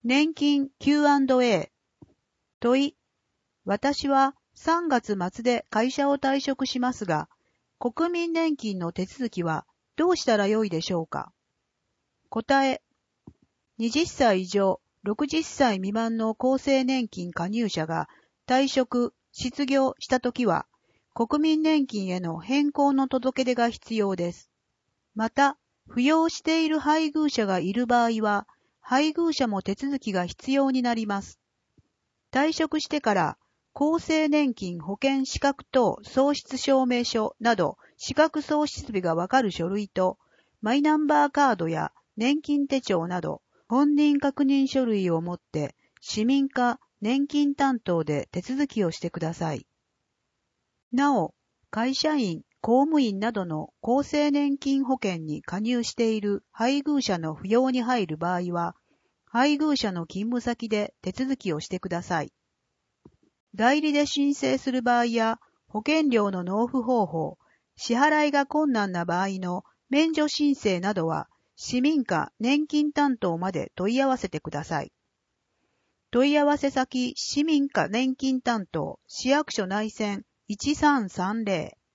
年金 Q&A。問い。私は3月末で会社を退職しますが、国民年金の手続きはどうしたらよいでしょうか。答え。20歳以上、60歳未満の厚生年金加入者が退職、失業したときは、国民年金への変更の届け出が必要です。また、扶養している配偶者がいる場合は、配偶者も手続きが必要になります。退職してから厚生年金保険資格等創出証明書など資格創出日がわかる書類とマイナンバーカードや年金手帳など本人確認書類を持って市民課年金担当で手続きをしてください。なお、会社員、公務員などの厚生年金保険に加入している配偶者の扶養に入る場合は、配偶者の勤務先で手続きをしてください。代理で申請する場合や、保険料の納付方法、支払いが困難な場合の免除申請などは、市民課年金担当まで問い合わせてください。問い合わせ先、市民課年金担当、市役所内線1330